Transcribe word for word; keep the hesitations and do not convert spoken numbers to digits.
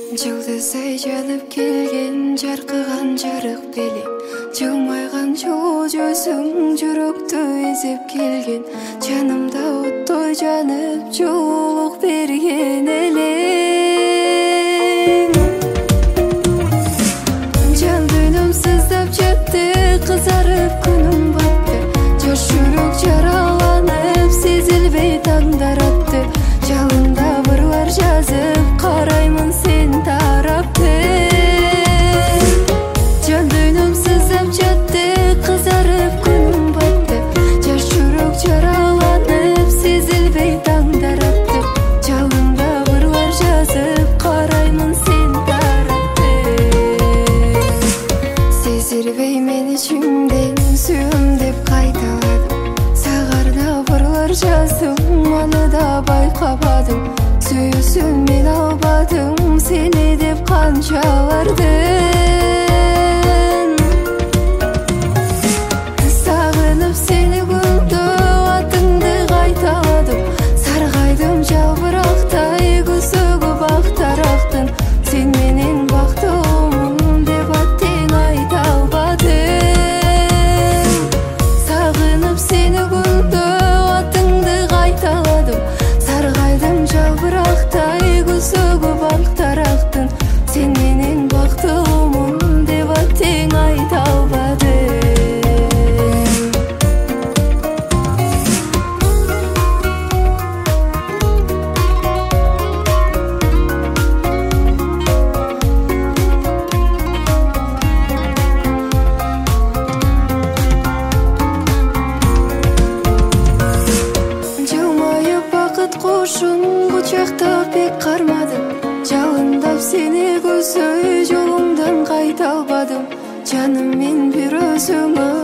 Жылдыздай жанып келген жарқыған жарық белең, жылмайған жол жүзің жүректі ezіп келген, жанымда оттой жанып жылулық берген элең. Жан дүйнөм сыздап жетті, қызарып күнім батты, жаш жүрек жараланып сезілбей таңдар атты, жалында бұрлар жазып қараймын сен тарапты. Жан дүйнөм сыздап жетті, қызарып күнім батты, жаш жүрек жараланып сезілбей таңдар атты, жалында бұрлар жазып қараймын сен тарапты. Сезілбей мен ішімден сүйім деп қайталадым, сағарда бұрлар жаздым, аны да байқападым. Сүйісін мен албадым, сені деп қаншалардың. Сағынып сені күнді, атыңды қайталадым, сарғайдым жалбырақтай күзігі бақтарақтың, сен менен бақтымын деп аттен айта албадым. Сағынып сені күнді, атыңды қайталадым, сарғайдым жалбырақтай күзігі бақтарақтың, сен менен бақтымын деп аттен айта албадым. Жылмайып бақыт қошын құшақтап бек қармадым, жалындап сені көзі жолыңдан қайта албадым, жаным мен бір өзіңі